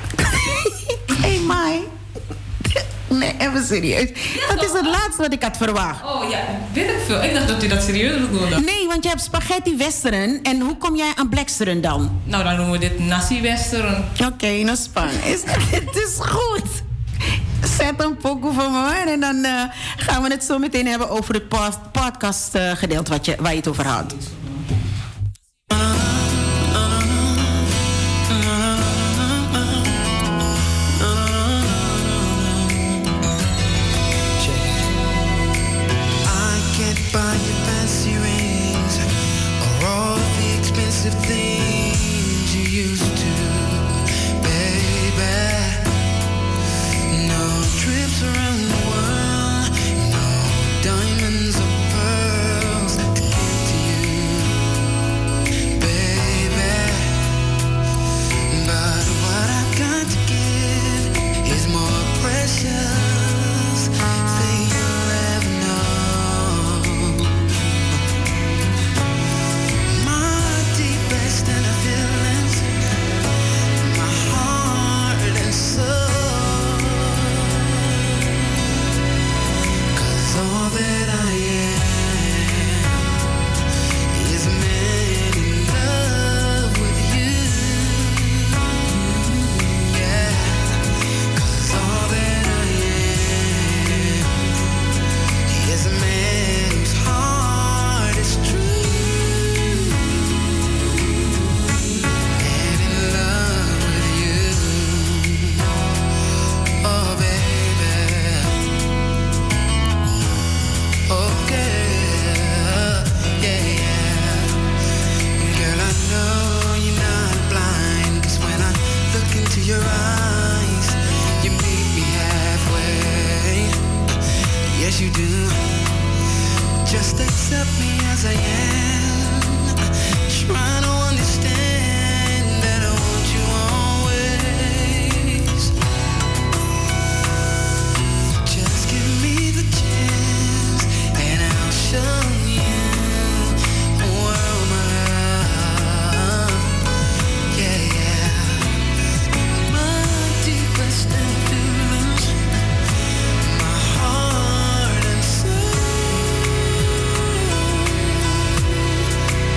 Hey, Mai. Nee, even serieus. Ja, dat is het laatste wat ik had verwacht. Oh ja, weet ik veel. Ik dacht dat u dat serieus bedoelde. Nee, want je hebt spaghetti western. En hoe kom jij aan blackstern dan? Nou, dan noemen we dit nasi western. Oké, okay, nou span. Het is goed. Zet een pokoe voor me en dan uh, gaan we het zo meteen hebben over het pod- podcast uh, gedeelte wat je, waar je het over had. Buy your fancy rings or all the expensive things you used to, baby. No trips around the world, no diamonds or pearls to give to you, baby. But what I've got to give is more precious than you'll ever know. All that I am is a man in love with you, yeah. 'Cause all that I am is a man whose heart is true and in love with you, oh baby. Okay, yeah, yeah. Girl, I know you're not blind, 'cause when I look into your eyes, you meet me halfway. Yes, you do. Just accept me as I am. Try to understand that I want you always. Just give me the chance and I'll show you the world, my love. Yeah, yeah. My deepest feelings, my heart and soul.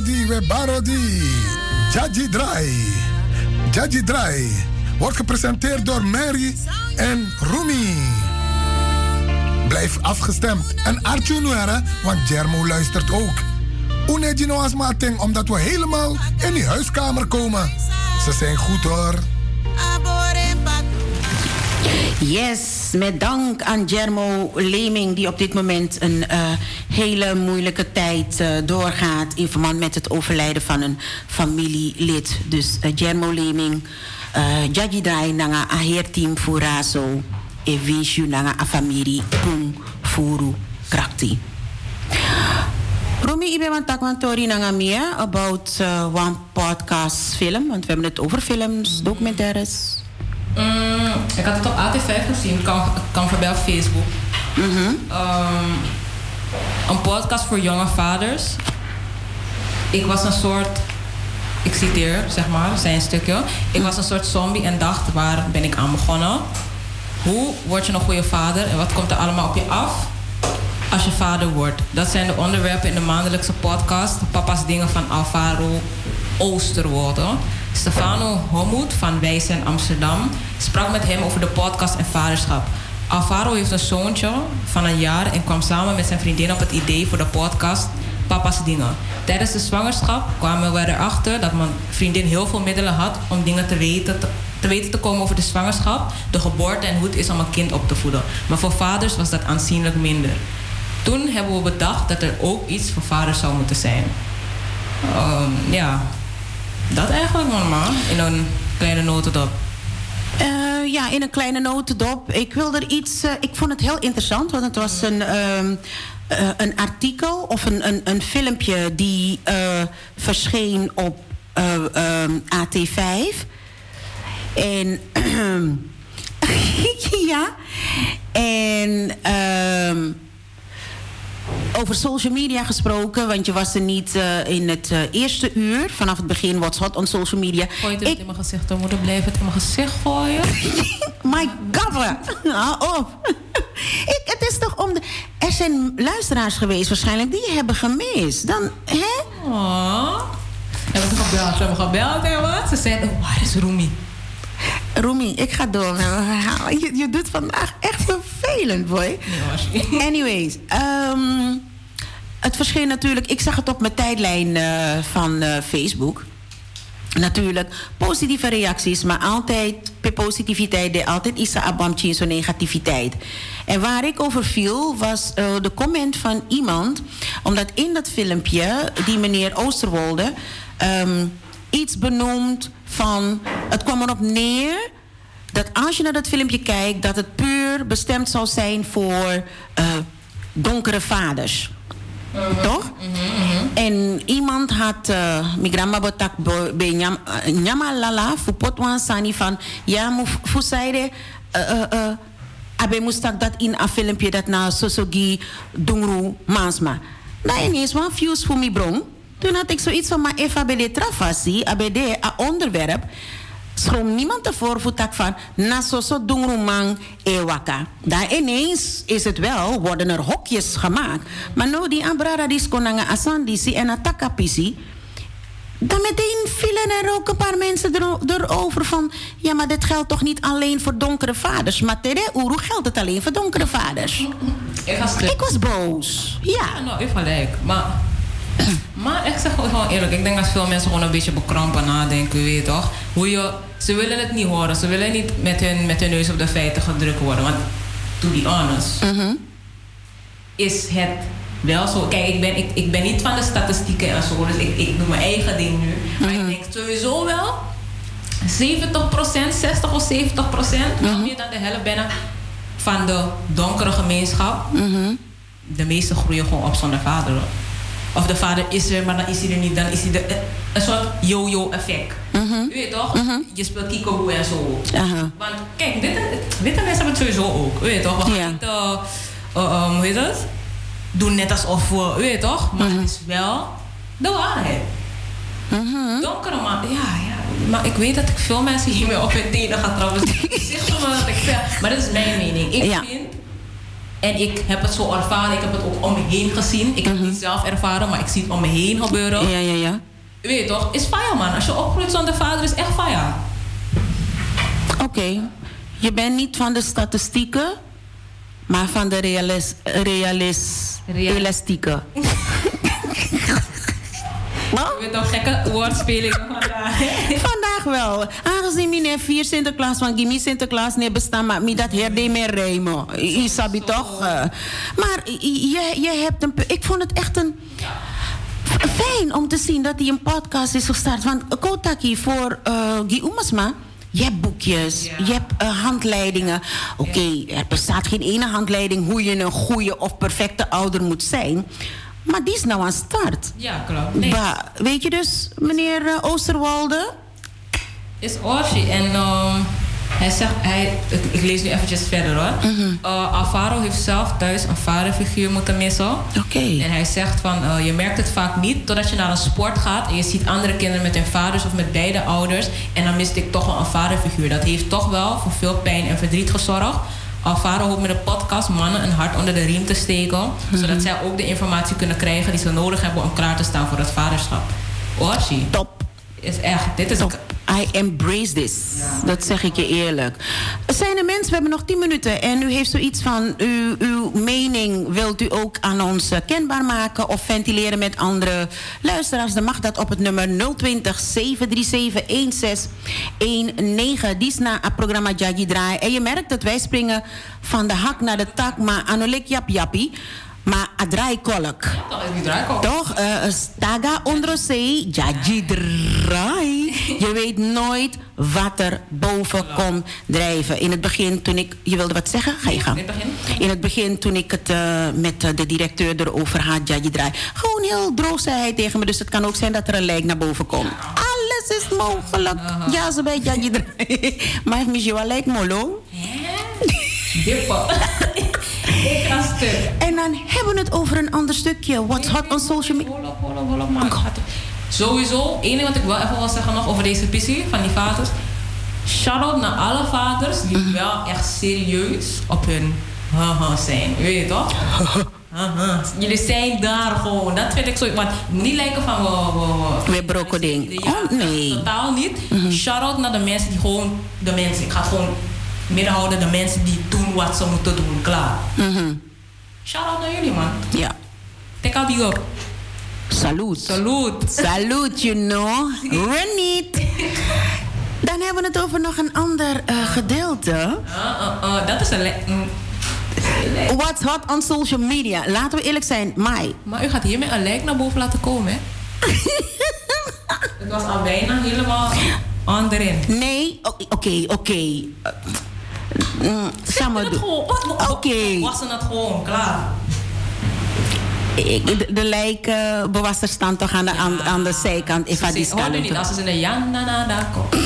barodi, we barodi. Jaji Drai. Jaji Drai wordt gepresenteerd door Mary en Rumi. Blijf afgestemd. En Arthur Nuera, want Jermo luistert ook. Unejino asmating, omdat we helemaal in die huiskamer komen. Ze zijn goed hoor. Yes, met dank aan Jermo Leming, die op dit moment een uh, hele moeilijke tijd uh, doorgaat in verband met het overlijden van een familielid. Dus uh, Jermo Leming, uh, Jaji Drai nanga aher team Furazo, e vishu nanga a familie Kung Furu Krakti. Rumi, ik ben aan takwantori nanga mia about uh, one podcast film, want we hebben het over films, documentaires. Mm, ik had het op A T vijf gezien, kan, kan voorbij op Facebook. Mm-hmm. um, een podcast voor jonge vaders. Ik was een soort, ik citeer zeg maar, zijn stukje. Ik was een soort zombie en dacht, waar ben ik aan begonnen? Hoe word je een goede vader en wat komt er allemaal op je af als je vader wordt? Dat zijn de onderwerpen in de maandelijkse podcast Papa's Dingen van Alvaro Oosterwolde. Stefano Homoed van Wijzen Amsterdam sprak met hem over de podcast en vaderschap. Alvaro heeft een zoontje van een jaar en kwam samen met zijn vriendin op het idee voor de podcast Papa's Dingen. Tijdens de zwangerschap kwamen we erachter dat mijn vriendin heel veel middelen had om dingen te weten te, te weten te komen over de zwangerschap, de geboorte en hoe het is om een kind op te voeden. Maar voor vaders was dat aanzienlijk minder. Toen hebben we bedacht dat er ook iets voor vaders zou moeten zijn. Um, ja... Dat eigenlijk, mama, in een kleine notendop. Uh, ja, in een kleine notendop. Ik wilde er iets... Uh, ik vond het heel interessant, want het was een, um, uh, een artikel of een, een, een filmpje die uh, verscheen op uh, um, A T vijf. En... ja. En... Um, over social media gesproken, want je was er niet uh, in het uh, eerste uur. Vanaf het begin was hot on social media. Gooi je het ik... in mijn gezicht, dan moet ik blijven het in mijn gezicht gooien. My god, hou op. ik, het is toch om de... Er zijn luisteraars geweest waarschijnlijk die je hebben gemist. Dan, hè? Oh. Hebben ze gebeld? Ze hebben gebeld en wat? Ze zeiden, oh, waar is Rumi? Rumi, ik ga door met mijn verhaal. Je, je doet vandaag echt vervelend, boy. Nee, anyways, um, het verscheen natuurlijk... Ik zag het op mijn tijdlijn uh, van uh, Facebook. Natuurlijk, positieve reacties, maar altijd... Per positiviteit, de altijd is er abamtje in zo'n negativiteit. En waar ik over viel, was uh, de comment van iemand... Omdat in dat filmpje, die meneer Oosterwolde... Um, iets benoemd van... Het kwam erop neer dat als je naar dat filmpje kijkt... dat het puur bestemd zou zijn voor uh, donkere vaders. Uh-huh. Toch? Uh-huh, uh-huh. En iemand had... Mi grandma botak be nyama lala... Fu potwan sani van... Ja, fu saide... Abe moestak dat in een filmpje... dat na sosogi dungru mansma. Dat ineens wel views voor mi brong... Toen had ik zoiets van, maar Eva bij de trafasi, abede, a onderwerp, schroom niemand ervoor voor tak van, na so so dungrumang ewaka. Daar ineens is het wel, worden er hokjes gemaakt. Maar nou die ambrara die skonanga asandisi en atakapisi, dan meteen vielen er ook een paar mensen er, erover van, ja, maar dit geldt toch niet alleen voor donkere vaders. Maar tere uru geldt het alleen voor donkere vaders. Ik, was, ik was boos. Ja. Ja, nou, ik gelijk. Maar... Maar ik zeg gewoon eerlijk, ik denk dat veel mensen gewoon een beetje bekrampen nadenken, weet je toch? Hoe je, ze willen het niet horen, ze willen niet met hun, met hun neus op de feiten gedrukt worden. Want, to be honest, mm-hmm. is het wel zo. Kijk, ik ben, ik, ik ben niet van de statistieken en zo, dus ik, ik doe mijn eigen ding nu. Mm-hmm. Maar ik denk sowieso wel, zeventig procent, zestig of zeventig procent, mm-hmm. meer dan de helft bijna, van de donkere gemeenschap. Mm-hmm. De meeste groeien gewoon op zonder vader. Of de vader is er, maar dan is hij er niet. Dan is hij er, een soort yo-yo effect. Mm-hmm. U weet toch? Mm-hmm. Je speelt kiekeboe en zo. Uh-huh. Want kijk, witte, witte mensen hebben het sowieso ook. U weet toch? We gaan yeah. niet, uh, uh, um, hoe heet het? Doen net alsof we, u weet toch? Maar mm-hmm. het is wel de waarheid. Mm-hmm. Donkere man, ja, ja. Maar ik weet dat ik veel mensen hiermee op hun tenen ga trappen. Dus ik zeg zomaar dat ik zeg. Maar dat is mijn mening. Ik ja. vind... En ik heb het zo ervaren, ik heb het ook om me heen gezien. Ik heb het niet zelf ervaren, maar ik zie het om me heen gebeuren. Ja, ja, ja. Weet je toch, is fire man. Als je opgroeit zonder vader, is echt fire. Oké. Okay. Je bent niet van de statistieken, maar van de realis, realis, Real. elastieken. Je bent toch gekke woordspelingen vandaag. Vandaag wel. Aangezien meneer vier Sinterklaas van Gimme Sinterklaas niet bestaan, maar me dat herde meer rijmen. Je sabi toch? Uh, maar je, je hebt een... Ik vond het echt een... Fijn om te zien dat hij een podcast is gestart. Want Kotaki voor uh, Guy Oemasma... Je hebt boekjes, ja. je hebt uh, handleidingen. Oké, okay, er bestaat geen ene handleiding hoe je een goede of perfecte ouder moet zijn. Maar die is nou aan start. Ja, klopt. Nee. Ba, weet je dus, meneer uh, Oosterwolde? Is Orsi. En um, hij zegt, hij, ik, ik lees nu eventjes verder hoor. Mm-hmm. uh, Alvaro heeft zelf thuis een vaderfiguur moeten missen. Oké. Okay. En hij zegt van, uh, je merkt het vaak niet totdat je naar een sport gaat en je ziet andere kinderen met hun vaders of met beide ouders. En dan miste ik toch wel een vaderfiguur. Dat heeft toch wel voor veel pijn en verdriet gezorgd. Alvaro hoopt met de podcast mannen een hart onder de riem te steken. Mm-hmm. Zodat zij ook de informatie kunnen krijgen die ze nodig hebben om klaar te staan voor het vaderschap. Orsi. Top. Is echt, dit is... Top. I embrace this. Ja. Dat zeg ik je eerlijk. Zijn er mensen, we hebben nog tien minuten... en u heeft zoiets van, uw, uw mening wilt u ook aan ons kenbaar maken... of ventileren met andere luisteraars... dan mag dat op het nummer nul twintig, zeven drie zeven, een zes een negen. Die is na het programma Jaggi Draai. En je merkt dat wij springen van de hak naar de tak... maar anolik jap jappie... Maar a draaikolk. Ja, toch is die draaikolk. Toch? Uh, staga onder zee, Jaggi Draai. Je weet nooit wat er boven komt drijven. In het begin toen ik... Je wilde wat zeggen? Ga je gang. In het begin? In het begin toen ik het uh, met uh, de directeur erover had, Jaggi Draai. Gewoon heel droog zei hij tegen me. Dus het kan ook zijn dat er een lijk naar boven komt. Ja. Alles is mogelijk. Uh-huh. Ja, ze bij Jaggi Draai. Maar heeft misschien wel lijk molo? Dippen. Ik ga stuk. En dan hebben we het over een ander stukje. What's hot on social media? Volop, volop, volop, maar sowieso, één ding wat ik wel even wil zeggen nog over deze pissie van die vaders. Shout-out naar alle vaders die mm-hmm. wel echt serieus op hun haha zijn. Weet je toch? Haha. Jullie zijn daar gewoon. Dat vind ik zo. Want niet lijken van we... we, we broccoding. Ja, oh nee. Totaal niet. Mm-hmm. Shout-out naar de mensen die gewoon... De mensen, ik ga gewoon... middenhouden de mensen die doen wat ze moeten doen, klaar. Mm-hmm. Shout-out naar jullie, man. Ja. Take out die up. Salut. Salut. Salut, you know. Run it. Dan hebben we het over nog een ander uh, gedeelte. Uh, uh, uh, dat is een... Le- mm. What's hot on social media? Laten we eerlijk zijn, Mai. Maar u gaat hiermee een lijk naar boven laten komen, hè? Het was al bijna helemaal onderin. Nee, oké, oké. Okay. Mm, samen doen. Oké. Okay. Wassen het gewoon, klaar. Ik, de, de lijken bewassen staan toch aan de, ja. aan, aan de zijkant. Ik die hoor je niet, als ze in de Janana daar komt.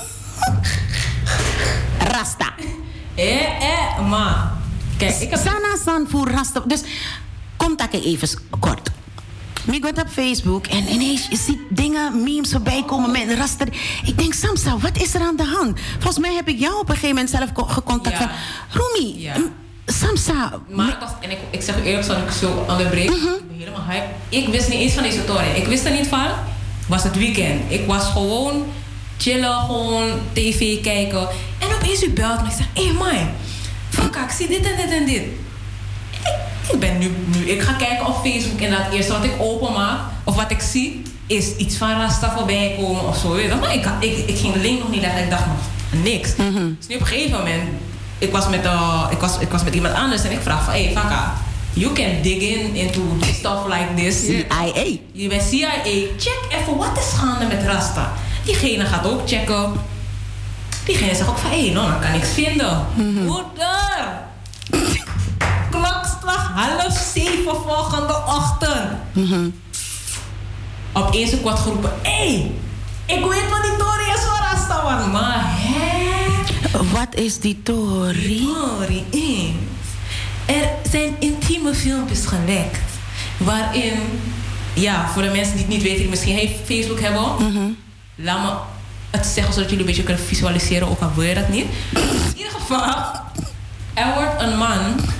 Rasta. Eh, eh, ma. Kijk, ik heb... Sana san voor Rasta. Dus, kom tak even kort. Ik word op Facebook en ineens je ziet dingen, memes voorbij komen met Rasta. Ik denk, Samsa, wat is er aan de hand? Volgens mij heb ik jou op een gegeven moment zelf gecontact. Ja. Roemi, ja. Samsa. Maar ik, was, en ik, ik zeg u eerlijk, zoals ik zo onderbreek, mm-hmm. ik ben helemaal hype. Ik wist niet eens van deze story. Ik wist er niet van. Was het weekend. Ik was gewoon chillen, gewoon tv kijken. En opeens u belt me. Ik zeg, hé hey, man, van kijk, ik zie dit en dit en dit. Ik, ik ben nu, nu, ik ga kijken op Facebook en dat eerste wat ik openmaak, of wat ik zie, is iets van Rasta voorbij komen of zo. Weet je? Maar ik, ik, ik ging de link nog niet leggen. Ik dacht nog, niks. Mm-hmm. Dus nu op een gegeven moment, ik was met, uh, ik was, ik was met iemand anders en ik vraag van, hé, hey, Vaka, you can dig in into stuff like this. C I A. Je bent C I A. Check even, wat is gaande met Rasta? Diegene gaat ook checken. Diegene zegt ook van, hé, hey, nou, dan kan ik vinden. Mm-hmm. Moeder! Klokslag half zeven volgende ochtend. Mm-hmm. Opeens ik word geroepen, hé, hey, ik weet wat die Tori is van Rasta, man. Maar hè? Wat is die Tori? Tori is... Er zijn intieme filmpjes gelekt. Waarin... Ja, voor de mensen die het niet weten, die misschien geen Facebook hebben. Mm-hmm. Laat me het zeggen zodat jullie een beetje kunnen visualiseren. Ook al wil je dat niet. In ieder geval... Er wordt een man... Mm-hmm.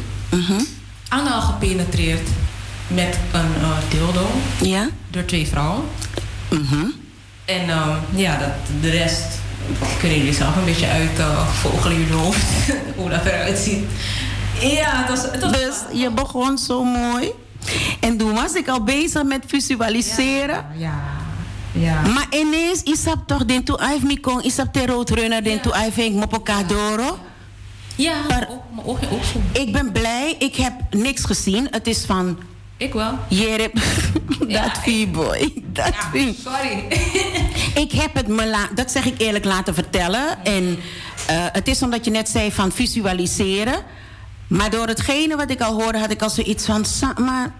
Mhm. Anaal gepenetreerd met een uh, dildo. Ja. Door twee vrouwen. Mhm. En um, ja, dat, de rest kunnen jullie zelf een beetje uit uh, vogelen in jullie hoofd. Hoe dat eruit ziet. Ja, het was, het was... Dus je begon zo mooi. En toen was ik al bezig met visualiseren. Ja. Ja. Maar ineens, isap toch, den toe uit me kon, isap de roodrunner, den toe uit ik op elkaar door. Ja, maar ook, ook, ook zo. Ik ben blij, ik heb niks gezien. Het is van... Ik wel. Jerep, dat Ja, boy, dat ja, sorry. Ik heb het me, la- dat zeg ik eerlijk, laten vertellen. En uh, het is omdat je net zei van visualiseren. Maar door hetgene wat ik al hoorde, had ik al zoiets van... Sa- maar,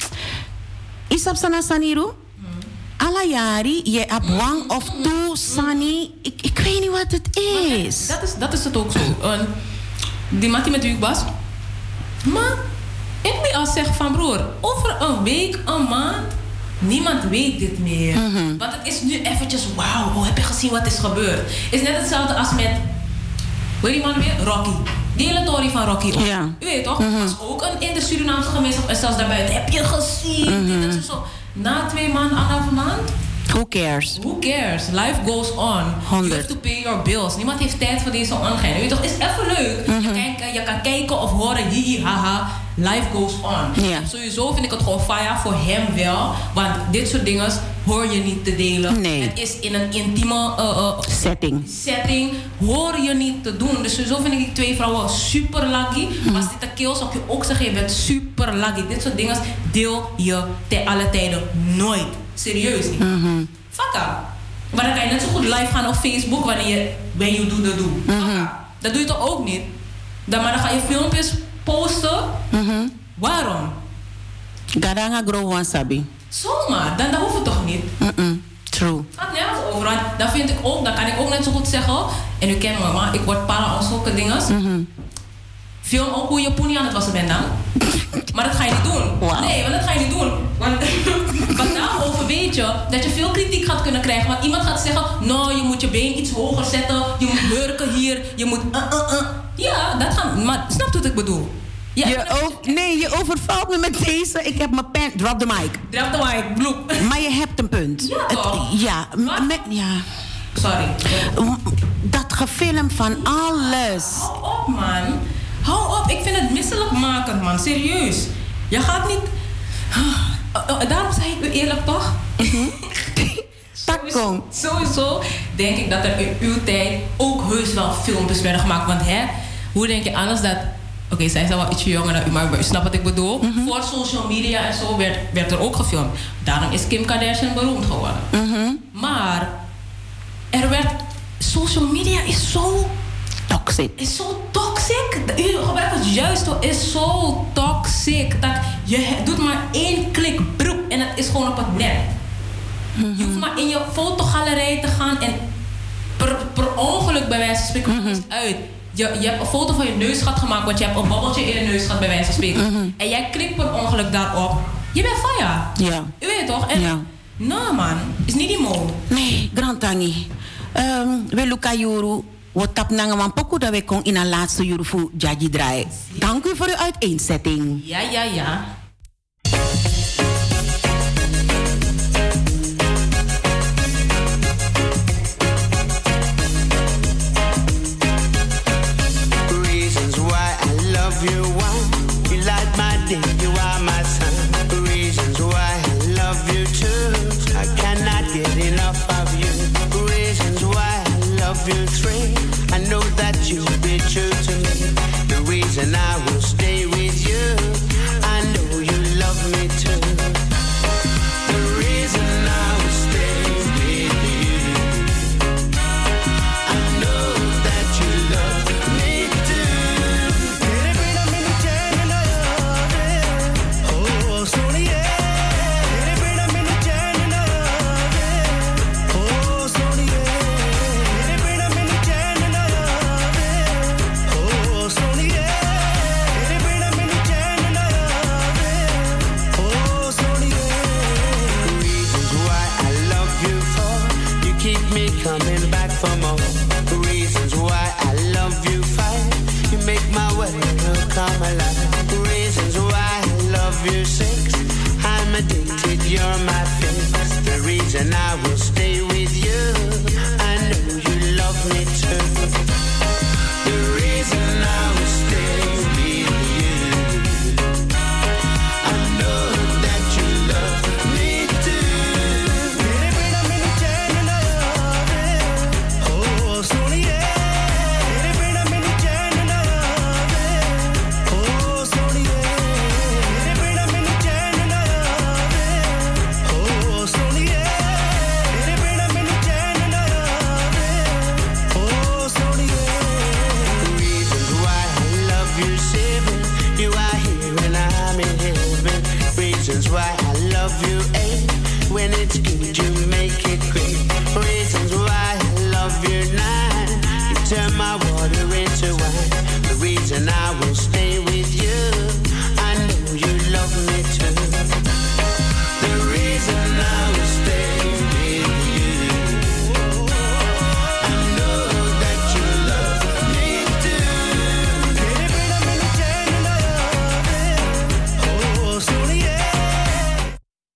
isap sana saniru? Alla jari, je abwang of toe sani. Ik, ik weet niet wat het is. Dat is, dat is het ook zo. Uh, die mattie met wie ik was. Maar ik moet al zeggen van broer, over een week, een maand, niemand weet dit meer. Mm-hmm. Want het is nu eventjes, wauw, oh, heb je gezien wat is gebeurd? Het is net hetzelfde als met, hoe heet die man weer? Rocky. Die hele tory van Rocky ook. Ja. U weet toch? Mm-hmm. Dat is ook een in de Surinaamse gemeenschap en zelfs daarbuiten. Heb je gezien? Mm-hmm. Dit en zo. Na twee maanden, anderhalve maand. Who cares? Who cares? Life goes on. honderd. You have to pay your bills. Niemand heeft tijd voor deze ongein. Weet je toch? Is even leuk. Mm-hmm. je, kijkt, je kan kijken of horen. Hihi, haha. Life goes on. Ja. Sowieso vind ik het gewoon fire voor hem wel. Want dit soort dingen hoor je niet te delen. Nee. Het is in een intieme uh, uh, Setting. setting. Hoor je niet te doen. Dus sowieso vind ik die twee vrouwen super lucky. Mm-hmm. Maar als dit een kill zou ik je ook zeggen. Je bent super lucky. Dit soort dingen deel je te alle tijden nooit. Serieus niet. Mm-hmm. Fuck up. Maar dan kan je net zo goed live gaan op Facebook wanneer je when you do the do. Mm-hmm. Dat doe je toch ook niet? Dan, maar dan ga je filmpjes posten. Mm-hmm. Waarom? Garanga grow wasabi. Zomaar. Dan dat hoeft het toch niet? Mm-mm. True. Gaat nergens over. Want dan vind ik ook, dan kan ik ook net zo goed zeggen. En u kent me, maar ik word para om zulke dingen. Mm-hmm. Film ook hoe je poenie aan het wassen bent dan. Maar dat ga je niet doen. Wow. Nee, want dat ga je niet doen. Want, want daarover weet je dat je veel kritiek gaat kunnen krijgen. Want iemand gaat zeggen, nou, je moet je been iets hoger zetten. Je moet hurken hier. Je moet... Uh, uh, uh. Ja, dat gaat... Maar snap je wat ik bedoel? Ja, Je o- nee, je overvalt me met deze. Ik heb mijn pen. Drop the mic. Drop the mic, bloep. Maar je hebt een punt. Ja, Het- toch? ja, m- met, ja. Sorry. Dat gefilm van alles. Hou op, man. Hou op. Ik vind het misselijkmakend, man. Serieus. Je gaat niet... Daarom zei ik u eerlijk, toch? Takkom. Sowieso denk ik dat er in uw tijd ook heus wel filmpjes werden gemaakt. Want hè, hoe denk je anders dat... Oké, okay, zij zijn wel ietsje jonger dan u, maar u snapt wat ik bedoel. Mm-hmm. Voor social media en zo werd, werd er ook gefilmd. Daarom is Kim Kardashian beroemd geworden. Mm-hmm. Maar er werd... Social media is zo... Toxic. Is zo toxic. U gebruikt het juist hoor. Is zo toxic. Dat je doet maar één klik broek en het is gewoon op het net. Mm-hmm. Je hoeft maar in je fotogalerij te gaan en per, per ongeluk bij wijze van spreken Mm-hmm. het uit. Je, je hebt een foto van je neusgat gemaakt, want je hebt een babbeltje in je neusgat bij wijze van spreken. Mm-hmm. En jij klikt per ongeluk daarop. Je bent fire. Ja. U weet toch? En, Ja. Nou man, is niet die mo. Nee, Grantangi. Um, we luka juru. Wat tap nangaman poku dat we kon in een laatste juru voor Jaji draai. Dank u voor uw uiteenzetting. Ja, ja, ja. Reasons why I love you, why you light my day, you are my sun. Reasons why I love you too, I cannot get enough of you. Reasons why I love you three, I know that you'll be true to me. The reason I will stay with you, I know you love me too. The reason I will stay with you, I know that you love me too. तेरे बिना मैनू चैन ना आवे, ओ सोनिए. तेरे बिना मैनू चैन ना आवे, ओ सोनिए. तेरे बिना मैनू चैन ना आवे, ओ सोनिए. तेरे बिना मैनू चैन ना आवे, ओ सोनिए. Reasons why I love you for, you keep me coming back for more. Reasons why I love you fight, you make my world come alive. Reasons why you six. I'm addicted, you're my fix. The reason I will stay with you, I know you love me too. The reason I will stay with you, I know that you love me too. तेरे बिना मैनू चैन ना आवे, ओ सोनिए। तेरे बिना मैनू चैन ना आवे, ओ सोनिए। तेरे बिना मैनू चैन ना आवे, ओ सोनिए। तेरे बिना मैनू चैन ना आवे, ओ सोनिए। Reasons why I love you seven. You are here and I'm in heaven. Reasons why I love you eight. When it's good you make it great. Reasons why I love you nine. You turn my water into wine. The reason I will stay with